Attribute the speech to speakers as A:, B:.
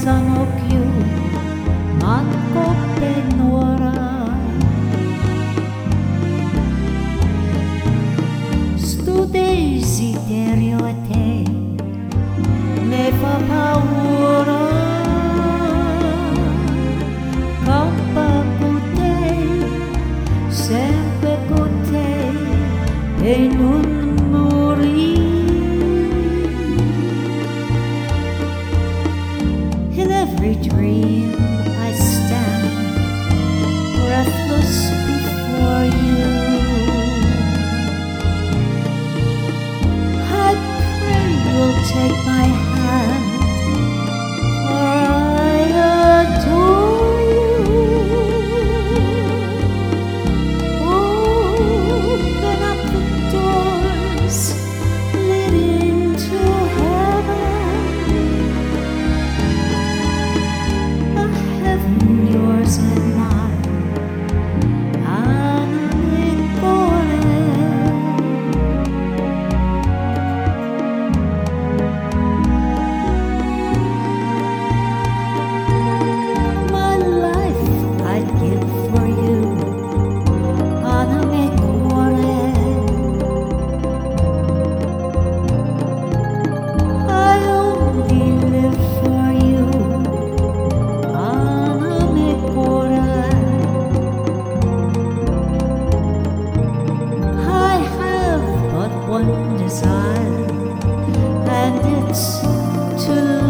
A: Sama più manco per un'ora. Sto desiderio a te mi fa paura. Campa con te, sempre con te e non morire. In every dream I stand breathless before you. I pray you'll take my hand, for I adore you. Open up the doors leading to heaven, a heaven yours and mine. My life I'd give for you, aname cuore. I only live for you, aname cuore. I have but one desire, and it's to